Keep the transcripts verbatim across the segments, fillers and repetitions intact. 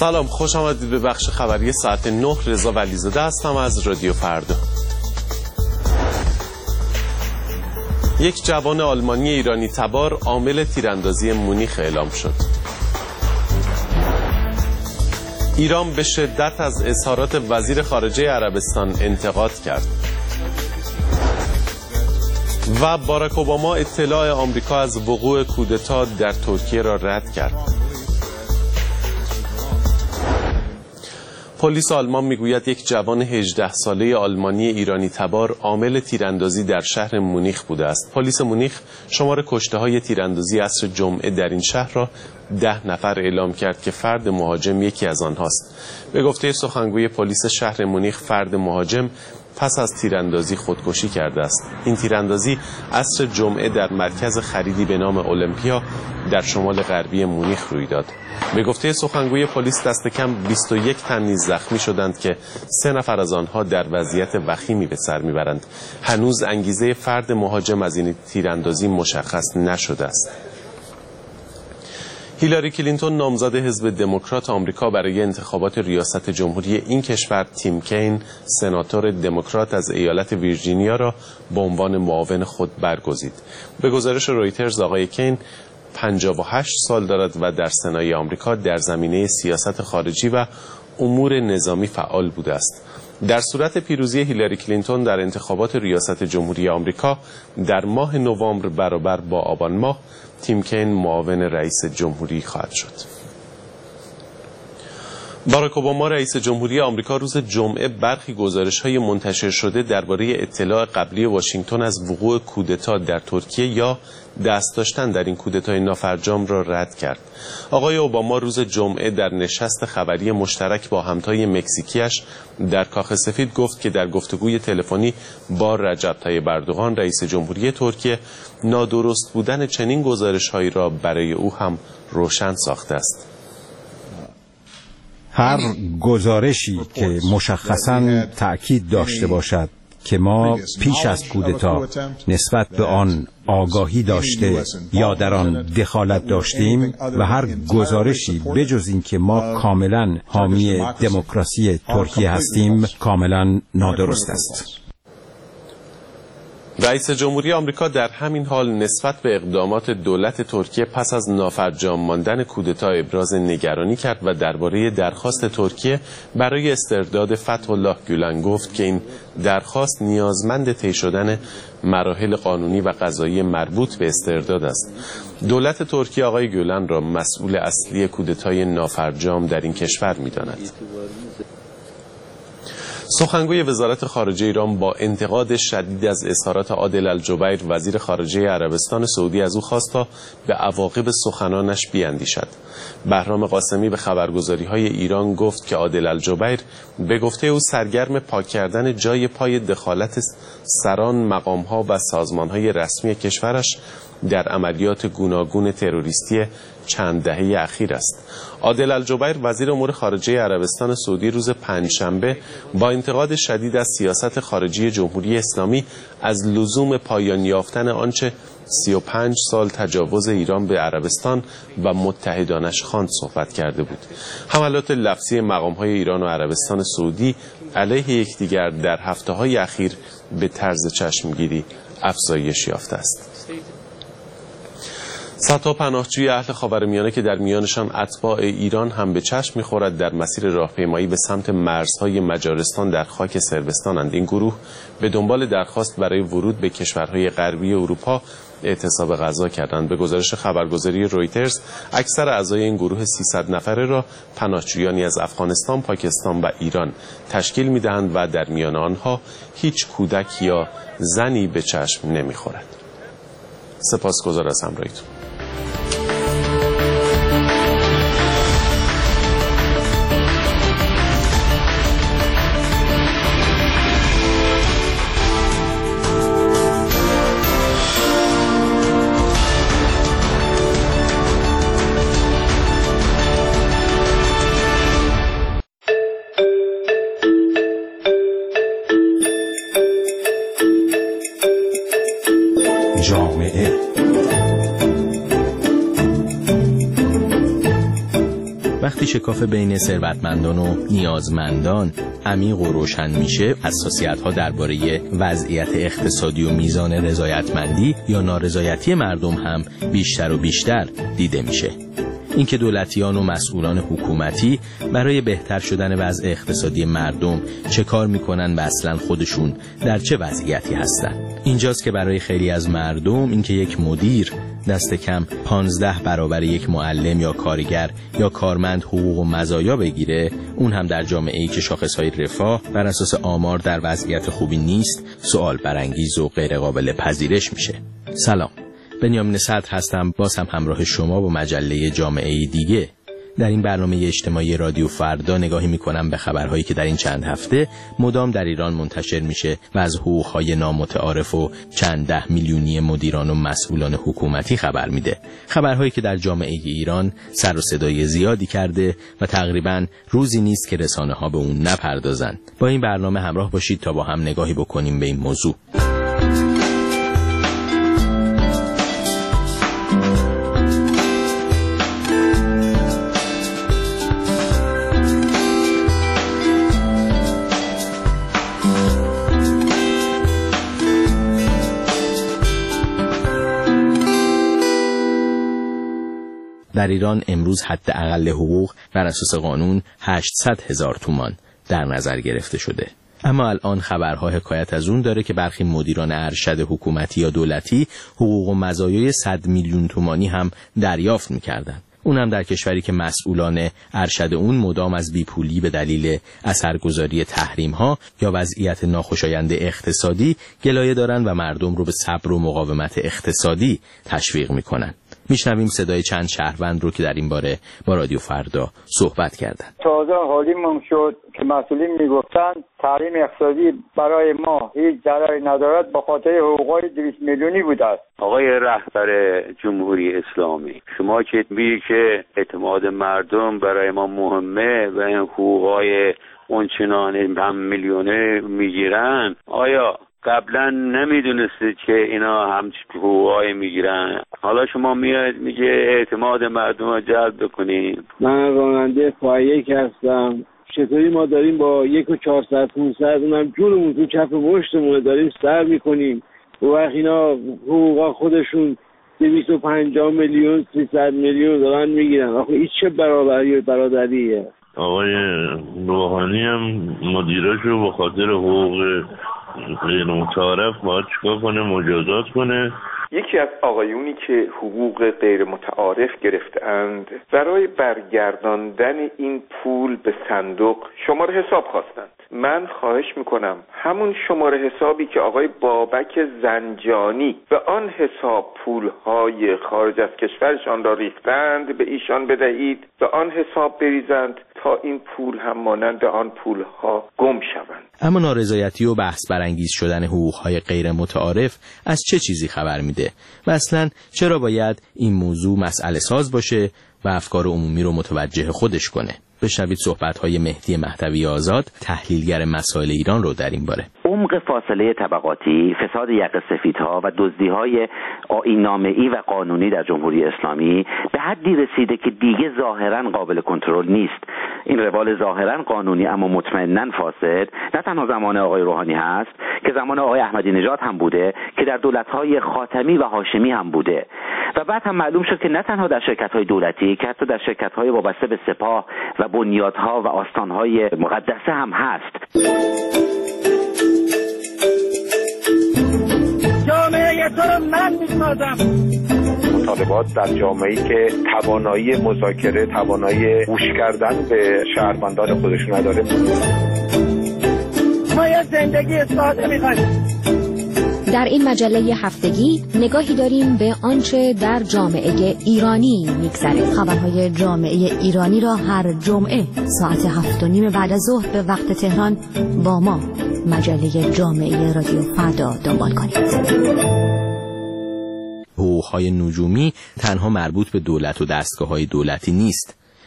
سلام، خوش آمدید به بخش خبری ساعت نه. رضا ولیزاده هستم از رادیو فردا. یک جوان آلمانی ایرانی تبار عامل تیراندازی مونیخ اعلام شد. ایران به شدت از اظهارات وزیر خارجه عربستان انتقاد کرد. و باراک اوباما اطلاع آمریکا از وقوع کودتا در ترکیه را رد کرد. پلیس آلمان میگوید یک جوان هجده ساله آلمانی ایرانی تبار عامل تیراندازی در شهر مونیخ بوده است. پلیس مونیخ شمار کشته‌های تیراندازی عصر جمعه در این شهر را ده نفر اعلام کرد که فرد مهاجم یکی از آنهاست. به گفته سخنگوی پلیس شهر مونیخ، فرد مهاجم پس از تیراندازی خودکشی کرده است. این تیراندازی عصر جمعه در مرکز خریدی به نام اولمپیا در شمال غربی مونیخ روی داد. به گفته سخنگوی پلیس دست کم بیست و یک تن نیز زخمی شدند که سه نفر از آنها در وضعیت وخیمی به سر میبرند. هنوز انگیزه فرد مهاجم از این تیراندازی مشخص نشده است. هیلاری کلینتون نامزد حزب دموکرات آمریکا برای انتخابات ریاست جمهوری این کشور، تیم کین سناتور دموکرات از ایالت ویرجینیا را به عنوان معاون خود برگزید. به گزارش رویترز آقای کین پنجاه و هشت سال دارد و در سنای آمریکا در زمینه سیاست خارجی و امور نظامی فعال بوده است. در صورت پیروزی هیلاری کلینتون در انتخابات ریاست جمهوری آمریکا در ماه نوامبر برابر با آبان ماه، تیم کین معاون رئیس جمهوری خواهد شد. باراک اوباما رئیس جمهوری آمریکا روز جمعه برخی گزارش‌های منتشر شده درباره اطلاع قبلی واشنگتن از وقوع کودتا در ترکیه یا دست داشتن در این کودتای نافرجام را رد کرد. آقای اوباما روز جمعه در نشست خبری مشترک با همتای مکزیکیش در کاخ سفید گفت که در گفتگوی تلفنی با رجب طیب اردوغان رئیس جمهوری ترکیه نادرست بودن چنین گزارش‌هایی را برای او هم روشن ساخته است. هر گزارشی که مشخصاً تأکید داشته باشد که ما پیش از کودتا نسبت به آن آگاهی داشته یا در آن دخالت داشتیم و هر گزارشی بجز این که ما کاملاً حامی دموکراسی ترکیه هستیم کاملاً نادرست است. رئیس جمهوری آمریکا در همین حال نسبت به اقدامات دولت ترکیه پس از نافرجام ماندن کودتا ابراز نگرانی کرد و درباره درخواست ترکیه برای استرداد فتح الله گولن گفت که این درخواست نیازمند طی شدن مراحل قانونی و قضایی مربوط به استرداد است. دولت ترکیه آقای گولن را مسئول اصلی کودتای نافرجام در این کشور می‌داند. سخنگوی وزارت خارجه ایران با انتقاد شدید از اظهارات عادل الجبیر وزیر خارجه عربستان سعودی از او خواست تا به عواقب سخنانش بیاندیشد. بهرام قاسمی به خبرگزاری‌های ایران گفت که عادل الجبیر به گفته او سرگرم پاک کردن جای پای دخالت سران، مقام‌ها و سازمان‌های رسمی کشورش در عملیات گوناگون تروریستی چند دهه اخیر است. عادل الجبیر وزیر امور خارجه عربستان سعودی روز پنجشنبه با انتقاد شدید از سیاست خارجی جمهوری اسلامی از لزوم پایان یافتن آنچه سی و پنج سال تجاوز ایران به عربستان و متحدانش خواند صحبت کرده بود. حملات لفظی مقام‌های ایران و عربستان سعودی علیه یکدیگر در هفته‌های اخیر به طرز چشمگیری افزایش یافته است. صدها پناهجوی اهل خاورمیانه که در میانشان اتباع ایران هم به چشم می‌خورد در مسیر راهپیمایی به سمت مرزهای مجارستان در خاک صربستانند. این گروه به دنبال درخواست برای ورود به کشورهای غربی اروپا اعتصاب غذا کردند. به گزارش خبرگزاری رویترز اکثر اعضای این گروه سیصد نفره را پناهجویانی از افغانستان، پاکستان و ایران تشکیل می‌دهند و در میان آنها هیچ کودک یا زنی به چشم نمی‌خورد. سپاسگزار از همراهیتون. جامعه وقتی شکاف بین ثروتمندان و نیازمندان عمیق و روشن میشه، حساسیت‌ها درباره وضعیت اقتصادی و میزان رضایتمندی یا نارضایتی مردم هم بیشتر و بیشتر دیده میشه. اینکه دولتیان و مسئولان حکومتی برای بهتر شدن وضع اقتصادی مردم چه کار میکنن و اصلا خودشون در چه وضعیتی هستن. اینجاست که برای خیلی از مردم اینکه یک مدیر دست کم پانزده برابر یک معلم یا کارگر یا کارمند حقوق و مزایا بگیره، اون هم در جامعه‌ای که شاخصهای رفاه بر اساس آمار در وضعیت خوبی نیست، سوال برانگیز و غیر قابل پذیرش میشه. سلام، بنیامین صدر هستم، باز هم همراه شما با مجله جامعه دیگه. در این برنامه اجتماعی رادیو فردا نگاهی میکنم به خبرهایی که در این چند هفته مدام در ایران منتشر میشه و از حقوقهای نامتعارف و چند ده میلیونی مدیران و مسئولان حکومتی خبر میده. خبرهایی که در جامعه ایران سر و صدای زیادی کرده و تقریباً روزی نیست که رسانه ها به اون نپردازن. با این برنامه همراه باشید تا با هم نگاهی بکنیم به این موضوع. در ایران امروز حداقل حقوق بر اساس قانون هشتصد هزار تومان در نظر گرفته شده. اما الان خبرها حکایت از اون داره که برخی مدیران ارشد حکومتی یا دولتی حقوق و مزایای صد میلیون تومانی هم دریافت می‌کردن. اون هم در کشوری که مسئولان ارشد اون مدام از بیپولی به دلیل اثرگذاری تحریم‌ها یا وضعیت ناخوشایند اقتصادی گلایه دارن و مردم رو به صبر و مقاومت اقتصادی تشویق میکنن. میشنویم صدای چند شهروند رو که در این باره با رادیو فردا صحبت کردن. تازه حالیمون شد که مسئولین میگفتن تحریم اقتصادی برای ما هیچ ضرری ندارد به خاطر حقوقای دویست میلیونی بوده است. آقای رهبر جمهوری اسلامی، شما که میگی که اعتماد مردم برای ما مهمه و این حقوقای اونچنان هم میلیونه میگیرن، آیا قبلا نمیدونستید که اینا هم حقوقای میگیرن؟ حالا شما میاد میگه اعتماد مردم رو جلب بکنیم. من راننده فایک هستم. چطوری ما داریم با یک و چهارصد پونصد اونم جونمون تو چپ مشتمون داریم سر میکنیم و وقت اینا حقوقا خودشون دویست و پنجاه میلیون سیصد میلیون دارن میگیرن. آخه این چه برابری و برادریه؟ آقای روحانی هم مدیراشو به خاطر حقوق غیر متعارف باید چیکار کنه؟ مجازات کنه. یکی از آقایونی که حقوق غیر متعارف گرفتند برای برگرداندن این پول به صندوق شماره حساب خواستند. من خواهش میکنم همون شماره حسابی که آقای بابک زنجانی به آن حساب پولهای خارج از کشورشان را ریختند به ایشان بدهید، به آن حساب بریزند تا این پول هم مانند آن پولها گم شوند. اما نارضایتی و بحث برانگیز شدن حقوقهای غیر متعارف از چه چیزی خبر میده و اصلا چرا باید این موضوع مسئله ساز باشه و افکار عمومی رو متوجه خودش کنه؟ بشنوید صحبت‌های مهدی مهدوی آزاد، تحلیلگر مسائل ایران رو در این باره. عمق فاصله طبقاتی، فساد یقه سفیدها و دزدی‌های آیین‌نامه‌ای و قانونی در جمهوری اسلامی به حدی رسیده که دیگه ظاهراً قابل کنترل نیست. این روال ظاهراً قانونی اما مطمئناً فاسد نه تنها زمان آقای روحانی هست که زمان آقای احمدی نژاد هم بوده، که در دولت‌های خاتمی و هاشمی هم بوده و بعد هم معلوم شد که نه تنها در شرکت‌های دولتی که حتی در شرکت‌های وابسته به سپاه و بنیادها و آستانهای مقدسه هم هست. جامعه تو رو من می‌سازم. مطالبات در جامعه‌ای که توانایی مذاکره، توانایی گوش کردن به شهروندان خودش نداره. ما یه زندگی ساده می‌خوایم. در این مجله هفتگی نگاهی داریم به آنچه در جامعه ایرانی می‌گذره. خبرهای جامعه ایرانی را هر جمعه ساعت هفت و نیم بعد از ظهر به وقت تهران با ما مجله جامعه رادیو فردا دنبال کنید. حقوق‌های نجومی تنها مربوط به دولت و دستگاه‌های دولتی نیست.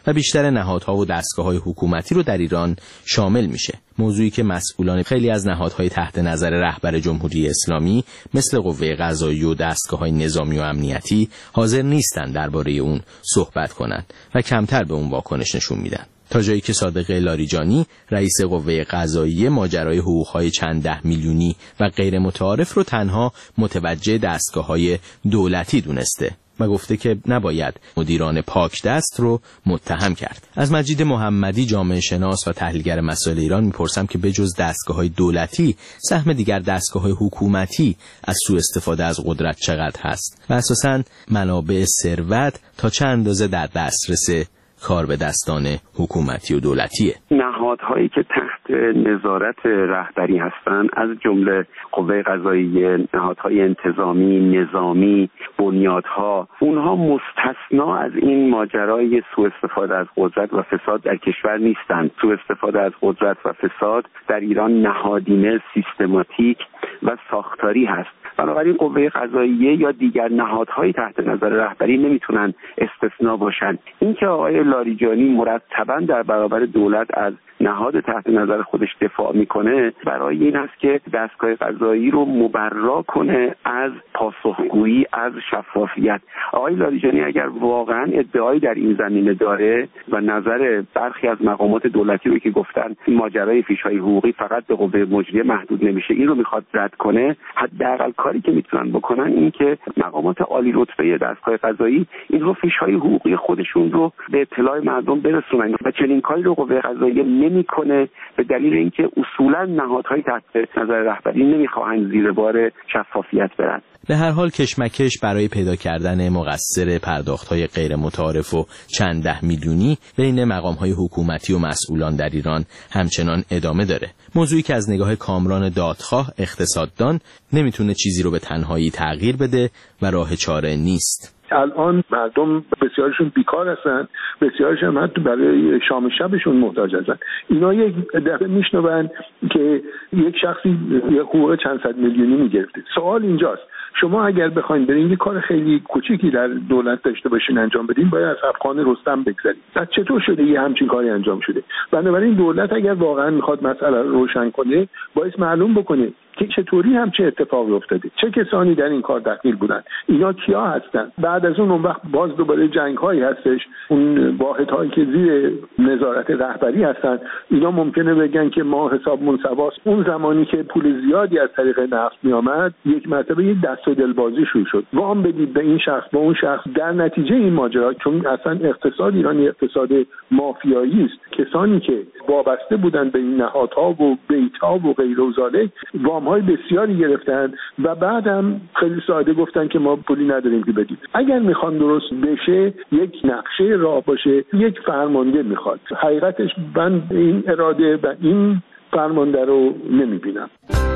و بیشتر نهادها و دستگاه‌های حکومتی رو در ایران شامل میشه. موضوعی که مسئولان خیلی از نهادهای تحت نظر رهبر جمهوری اسلامی مثل قوه قضاییه و دستگاه‌های نظامی و امنیتی حاضر نیستن درباره اون صحبت کنند و کمتر به اون واکنش نشون میدن. تا جایی که صادق لاریجانی رئیس قوه قضاییه ماجرای حقوق‌های چند ده میلیونی و غیر متعارف رو تنها متوجه دستگاه‌های دولتی دونسته و گفته که نباید مدیران پاک دست رو متهم کرد. از مجید محمدی جامعه شناس و تحلیلگر مسائل ایران میپرسم که بجز دستگاه‌های دولتی سهم دیگر دستگاه‌های حکومتی از سوء استفاده از قدرت چقدر هست و اساساً منابع ثروت تا چند اندازه در دسترس کار به دستان حکومتی و دولتیه. نهادهایی که تحت نظارت رهبری هستند از جمله قوه قضاییه، نهادهای انتظامی، نظامی، بنیادها، اونها مستثنا از این ماجرای سوء استفاده از قدرت و فساد در کشور نیستند. سوء استفاده از قدرت و فساد در ایران نهادینه، سیستماتیک و ساختاری هست. بنابراین قوه قضاییه یا دیگر نهادهای تحت نظر رهبری نمیتونن استثناء باشن. اینکه آقای لاریجانی مرتباً در برابر دولت از نهاد تحت نظر خودش دفاع میکنه برای این است که دستگاه قضایی رو مبرا کنه از پاسخگویی، از شفافیت. آقای لاریجانی اگر واقعا ادعایی در این زمینه داره و نظر برخی از مقامات دولتی رو که گفتن ماجرای فیش‌های حقوقی فقط به قوه مجریه محدود نمیشه، این رو میخواد رد کنه، حداقل کاری که میتونن بکنن این که مقامات عالی رتبه دستگاه قضایی اینها فیش‌های حقوقی خودشون رو به اطلاع مردم برسونن و چنین کاری رو قوه قضاییه نمیکنه به دلیل اینکه اصولا نهادهای تحت نظر رهبری نمیخواهند زیر بار شفافیت برن. به هر حال کشمکش برای پیدا کردن مقصر پرداخت‌های غیر متعارف و چند ده میلیونی بین مقام‌های حکومتی و مسئولان در ایران همچنان ادامه داره. موضوعی که از نگاه کامران دادخواه اقتصاددان نمیتونه چیزی رو به تنهایی تغییر بده و راه چاره نیست. الان مردم بسیارشون بیکار هستن، بسیارشون هم حتی برای شام شبشون محتاج هستن. اینا یک دفعه میشنون که یک شخصی یک حقوق چند صد میلیونی میگرفته. سوال اینجاست، شما اگر بخواید برین یه کار خیلی کوچیکی در دولت داشته باشین انجام بدین، باید از افغان رستم بگذرید. پس چطور شده یه همچین کاری انجام شده؟ بنابراین دولت اگر واقعا میخواد مسئله رو روشن کنه، باید معلوم بکنه که چطوری هم چه اتفاقی افتاده، چه کسانی در این کار دخیل بودن، اینا کیا هستن. بعد از اون اون وقت باز دوباره جنگ هایی هستش، اون واحد هایی که زیر نظارت رهبری هستن، اینا ممکنه بگن که ما حسابمون سواست. اون زمانی که پول زیادی از طریق نفت می آمد، یک مرتبه یه دست و دلبازی شروع شد، وام بدید به این شخص به اون شخص. در نتیجه این ماجرا، چون اصلا اقتصاد ایران اقتصاد مافیایی است، کسانی که وابسته بودن به این نهادها و بیت‌ها و غیر و ذالک های بسیاری گرفتن و بعد هم خیلی ساده گفتن که ما پولی نداریم که بدیم. اگر میخوان درست بشه، یک نقشه راه باشه، یک فرمانده میخواد. حقیقتش من این اراده و این فرمانده رو نمیبینم.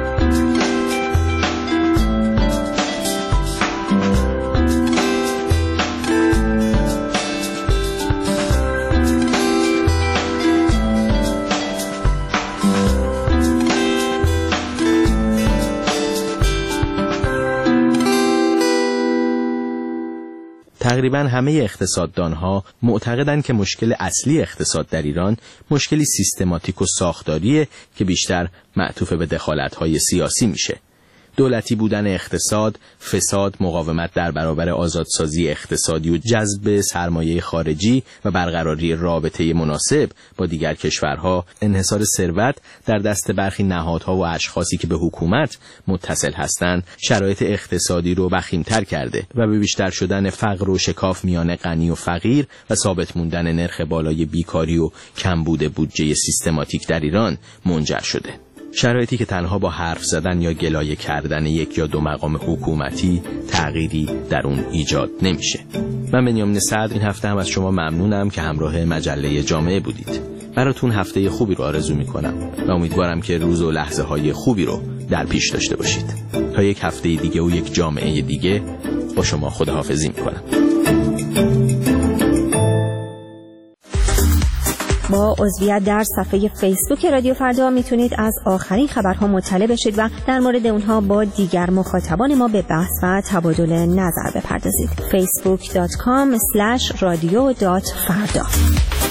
تقریبا همه اقتصاددانها معتقدند که مشکل اصلی اقتصاد در ایران مشکلی سیستماتیک و ساختاریه که بیشتر معطوف به دخالت‌های سیاسی میشه. دولتی بودن اقتصاد، فساد، مقاومت در برابر آزادسازی اقتصادی و جذب سرمایه خارجی و برقراری رابطه مناسب با دیگر کشورها، انحصار ثروت در دست برخی نهادها و اشخاصی که به حکومت متصل هستند، شرایط اقتصادی رو وخیم‌تر کرده و به بیشتر شدن فقر و شکاف میان غنی و فقیر و ثابت موندن نرخ بالای بیکاری و کمبود بودجه سیستماتیک در ایران منجر شده. شرایطی که تنها با حرف زدن یا گلایه کردن یک یا دو مقام حکومتی تغییری در اون ایجاد نمیشه. من بنیامین صدر این هفته هم از شما ممنونم که همراه مجله جامعه بودید. براتون هفته خوبی رو آرزو میکنم و امیدوارم که روز و لحظه های خوبی رو در پیش داشته باشید. تا یک هفته دیگه و یک جامعه دیگه با شما خداحافظی میکنم. با با عضویت در صفحه فیسبوک رادیو فردا میتونید از آخرین خبرها مطلع بشید و در مورد اونها با دیگر مخاطبان ما به بحث و تبادل نظر بپردازید. فیسبوک دات کام اسلش رادیو دات فردا.